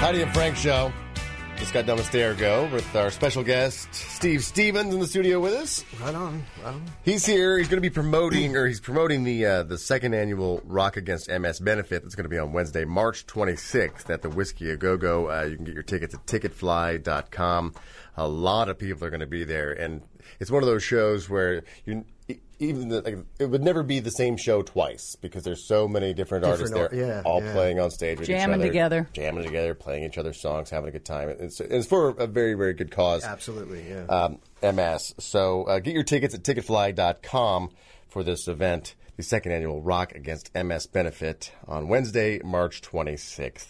Heidi and Frank show. Just got done with Stay or Go with our special guest, Steve Stevens, in the studio with us. Right on. He's here. He's going to be promoting the second annual Rock Against MS benefit that's going to be on Wednesday, March 26th at the Whiskey A Go-Go. You can get your tickets at ticketfly.com. A lot of people are going to be there, and it's one of those shows where it would never be the same show twice because there's so many different artists there, all playing on stage with jamming each other, playing each other's songs, having a good time. It's for a very, very good cause. Absolutely, yeah. MS. So get your tickets at ticketfly.com for this event, the second annual Rock Against MS benefit on Wednesday, March 26th.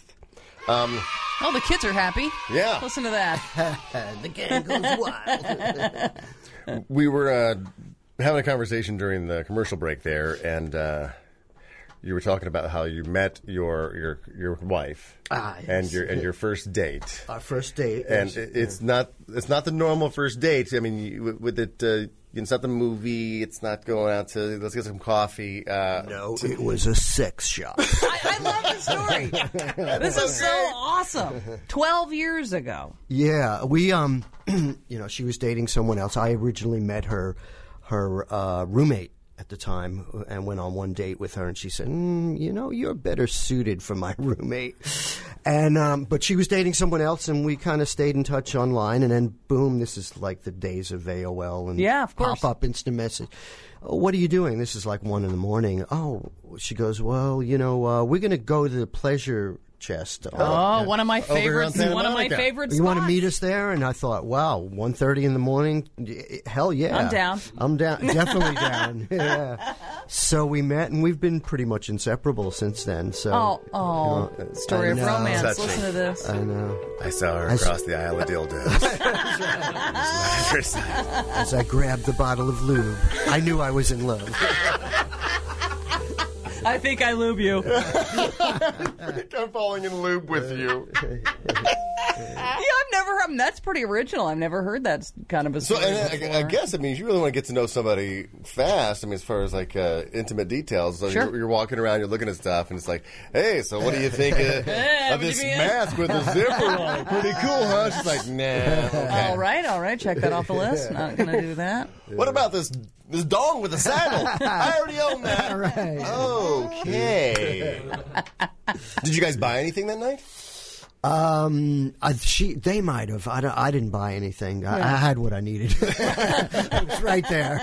Oh, the kids are happy. Yeah. Listen to that. The gang goes wild. We were having a conversation during the commercial break there, and you were talking about how you met your wife yes. and your first date. Our first date, and it's not the normal first date. I mean, it's not the movie. It's not going out to let's get some coffee. No, it was a sex shop. I love the story. This is so awesome. 12 years ago. Yeah, we she was dating someone else. I originally met her roommate at the time and went on one date with her, and she said, you're better suited for my roommate. And but she was dating someone else, and we kind of stayed in touch online, and then boom, this is like the days of AOL and of course. pop-up instant message. Oh, what are you doing? This is like 1 a.m. Oh, she goes, well, we're going to go to the Pleasure Chest. One of my favorites. One of my favorite spots. You want to meet us there? And I thought, wow, 1:30 in the morning? Hell yeah. I'm down. I'm down. Definitely down. Yeah. So we met, and we've been pretty much inseparable since then. So, story of romance. Touching. Listen to this. I know. I saw her across the aisle of dildos. As I grabbed the bottle of lube, I knew I was in love. I think I lube you. I'm falling in lube with you. I've never heard. That's pretty original. I've never heard that kind of a story. So, I guess, if you really want to get to know somebody fast, as far as intimate details, so sure. you're walking around, you're looking at stuff, and it's like, hey, so what do you think of this mask with a zipper on it? Pretty cool, huh? She's like, nah. Okay. All right. Check that off the list. Not going to do that. What about this dong with a saddle? I already own that. Right. Okay. Did you guys buy anything that night? They might have. I didn't buy anything. I had what I needed. It was right there.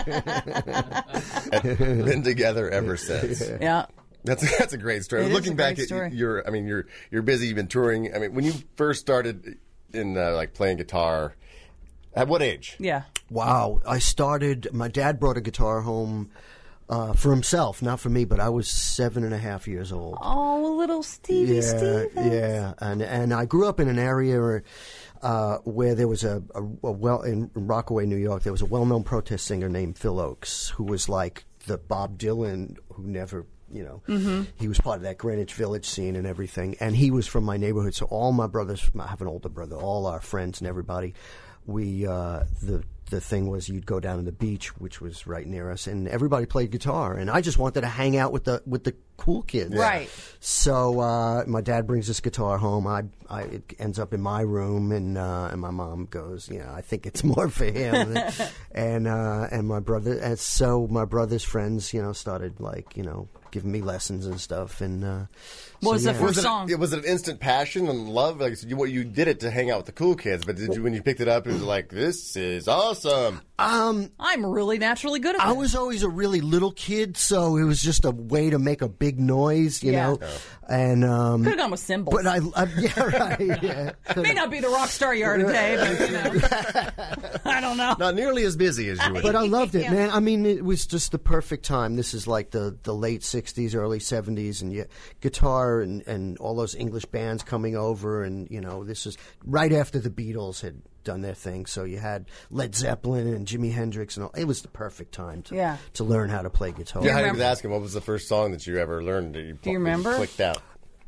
Been together ever since. Yeah. That's a great story. Looking back at you're busy. You've been touring. When you first started in playing guitar, at what age? Yeah. Wow. My dad brought a guitar home for himself, not for me, but I was 7.5 years old. Oh, little Stevie Stevens. Yeah. And I grew up in an area where there was in Rockaway, New York, there was a well-known protest singer named Phil Oakes, who was like the Bob Dylan who never... he was part of that Greenwich Village scene and everything. And he was from my neighborhood. So all my brothers, I have an older brother, all our friends and everybody, the thing was you'd go down to the beach, which was right near us, and everybody played guitar. And I just wanted to hang out with the cool kids. Right. So my dad brings this guitar home. It ends up in my room, and my mom goes, I think it's more for him. and my brother, and so my brother's friends, started giving me lessons and stuff. And what was the first song? Was it an instant passion and love? You did it to hang out with the cool kids, but when you picked it up, it was like, this is awesome. I'm really naturally good at that. I was always a really little kid, so it was just a way to make a big noise, you know. And could have gone with cymbals. But right. Yeah. May not be the rock star you are today, but I don't know. Not nearly as busy as you would. But I loved it, man. It was just the perfect time. This is like the late 60s, early 70s, and guitar and all those English bands coming over, and this is right after the Beatles had done their thing. So you had Led Zeppelin and Jimi Hendrix, and all. It was the perfect time to learn how to play guitar. Yeah, I was asking, what was the first song that you ever learned that you remember? Clicked out?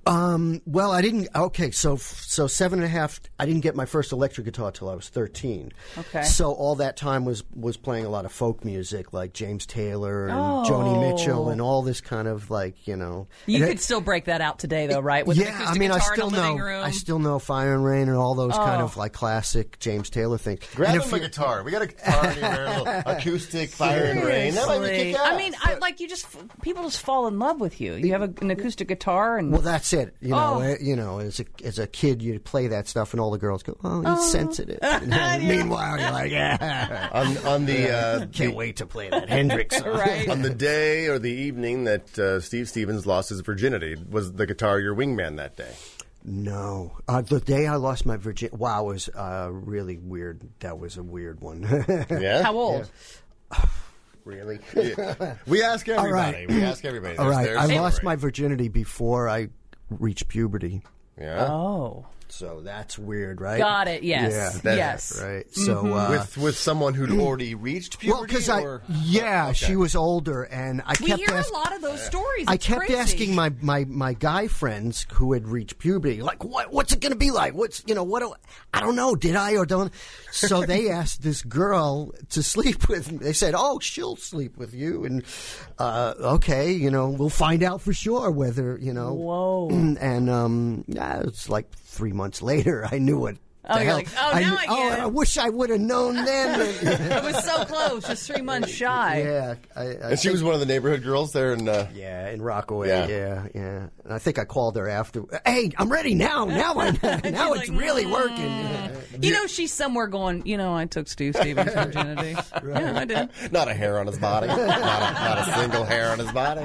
Well, I didn't. Okay, so 7.5. I didn't get my first electric guitar till I was 13. Okay. So all that time was playing a lot of folk music, like James Taylor and Joni Mitchell, and all this kind of You and could still break that out today, though, right? With an acoustic guitar in the living room. I still know Fire and Rain and all those kind of like classic James Taylor things. Grab him a guitar. We got a guitar anywhere, a little acoustic Fire and Rain. That might be kick ass. I mean, people just fall in love with you. You have an acoustic guitar, and well, that's it. As a kid, you play that stuff, and all the girls go, "Oh, he's sensitive." And meanwhile, you're like, "Yeah." On the Can't wait to play that Hendrix song. right? on the day or the evening that Steve Stevens lost his virginity, was the guitar your wingman that day? No. The day I lost my virginity, was really weird. That was a weird one. Yeah. How old? Really? Yeah. We ask everybody. All right. We ask everybody. All right. There's I lost story. my virginity before I reached puberty. Yeah. Oh. So that's weird, right? Got it. Yes. Yeah, that- yes. Right. So With someone who'd already reached puberty? well, because or? she was older, and I We kept hear asking. a lot of those stories. I It's kept crazy. asking my guy friends who had reached puberty, like, what's it going to be like? I don't know. Did I or don't? So they asked this girl to sleep with me. They said, "Oh, she'll sleep with you," and okay, we'll find out for sure whether Whoa. And it's like 3 months later, I knew it. Oh, you're like, now I get it. I wish I would have known then. It was so close, just 3 months shy. Yeah, And she was one of the neighborhood girls there in... Yeah, in Rockaway. Yeah. Yeah. And I think I called her after. Hey, I'm ready now. Now it's like, really working. She's somewhere going, I took Steve Stevens' virginity. Yeah, I did. Not a hair on his body. not a single hair on his body.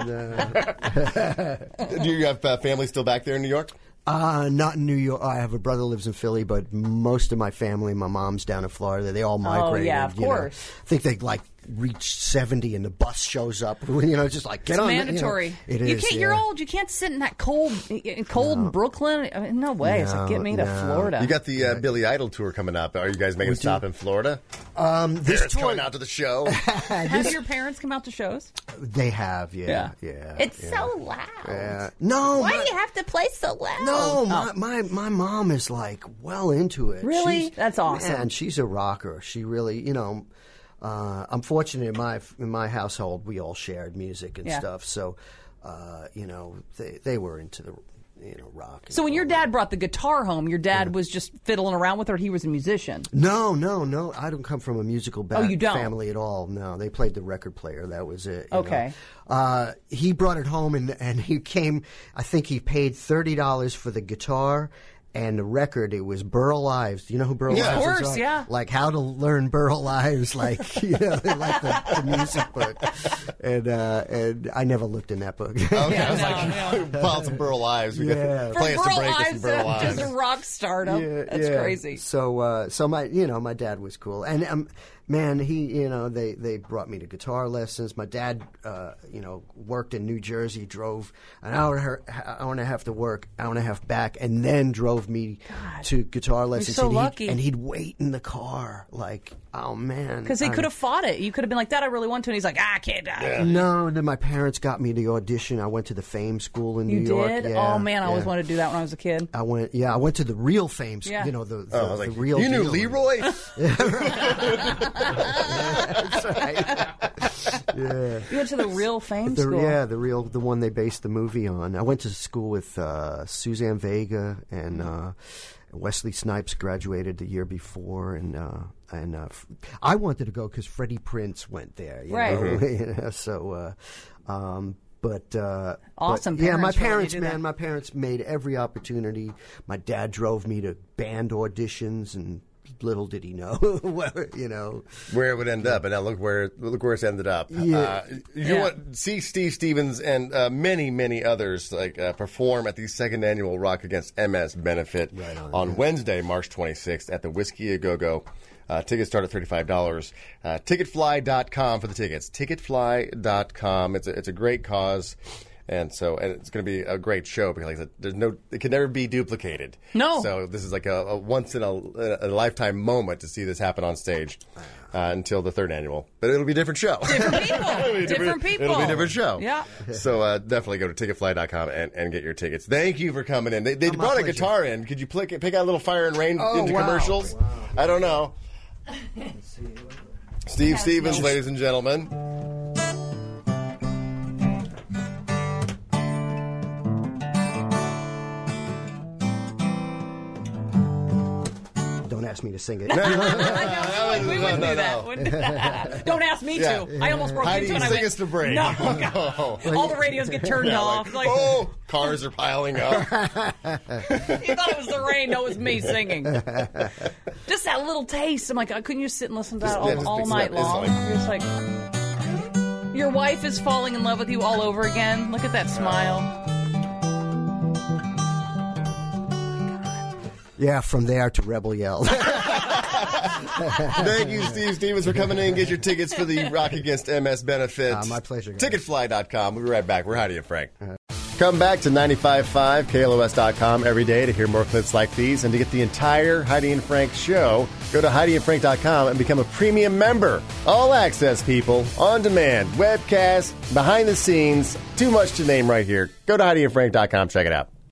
Do you have family still back there in New York? Not in New York. I have a brother who lives in Philly, but most of my family, my mom's down in Florida. They all migrated. yeah, of course. I think they reach 70 and the bus shows up. Just like get It's on. mandatory. It you is. can't. Yeah. You're old. You can't sit in that cold Brooklyn. I mean, no way. It's like, get me to Florida. You got the Billy Idol tour coming up. Are you guys making a stop in Florida? This Parents tour, coming out to the show. Have your parents come out to shows? they have. Yeah. It's so loud. Yeah. No. Why do you have to play so loud? No, my mom is well into it. Really? That's awesome. Man, she's a rocker. She really, I'm fortunate in my household we all shared music and stuff. So, they were into the rock. So when your dad brought the guitar home, your dad was just fiddling around with her. He was a musician. No. I don't come from a musical you don't? family at all. No, they played the record player. That was it. Okay. He brought it home and he came. I think he paid $30 for the guitar. And the record, it was Burl Ives. Do you know who Burl Ives is? Of course, yeah. Like How to Learn Burl Ives, like the music book. And I never looked in that book. Okay, I was like, file some Burl Ives. We Yeah. got play us Burl to break us Ives, some Burl Ives. just a rock stardom. That's crazy. So my dad was cool, and man, they brought me to guitar lessons. My dad, worked in New Jersey, drove an hour and a half to work, hour and a half back, and then drove me to guitar lessons. so and lucky. And he'd wait in the car, like, oh man, Because he could have fought it. You could have been like, Dad, I really want to. And he's like, kid. No, and then my parents got me the audition. I went to the Fame School in You New York. did? Yeah, Oh, man, I always yeah. wanted to do that when I was a kid. I went to the real Fame School. Yeah. I was The like, real. you knew deal. Leroy? That's right. Yeah. You went to the real Fame School. The one they based the movie on. I went to school with Suzanne Vega and Wesley Snipes graduated the year before, and I wanted to go because Freddie Prinze went there. You Right. know? Mm-hmm. So. Awesome But, yeah, my parents for letting parents, you do man, that. my parents made every opportunity. My dad drove me to band auditions, and little did he know, Where it would end up, and now look where it's ended up. Yeah. You want to see Steve Stevens and many, many others perform at the second annual Rock Against MS benefit on Wednesday, March 26th at the Whiskey A Go Go. Tickets start at $35. Ticketfly.com for the tickets. Ticketfly.com. It's a great cause. And it's going to be a great show because, like I said, it can never be duplicated. No. So this is like a once in a lifetime moment to see this happen on stage until the third annual. But it'll be a different show. Different people. Different people. It'll be a different show. Yeah. So definitely go to ticketfly.com and get your tickets. Thank you for coming in. They brought a guitar in. Could you pick out a little Fire and Rain into commercials? Wow. I don't know. Steve Stevens, ladies and gentlemen. Don't ask me to sing it. We wouldn't do that. Don't ask me to. I almost broke Heidi, into it. sing us to break. No. All the radios get turned off. Like, cars are piling up. you thought it was the rain. No, it was me singing. Just that little taste. I'm like, couldn't you sit and listen to that all night long? You're just like, your wife is falling in love with you all over again. Look at that smile. Yeah, from there to Rebel Yell. Thank you, Steve Stevens, for coming in and get your tickets for the Rock Against MS benefit. My pleasure, guys. Ticketfly.com. We'll be right back. We're Heidi and Frank. Come back to 95.5 KLOS.com every day to hear more clips like these and to get the entire Heidi and Frank show. Go to HeidiandFrank.com and become a premium member. All access, people, on demand, webcast, behind the scenes, too much to name right here. Go to HeidiandFrank.com. Check it out.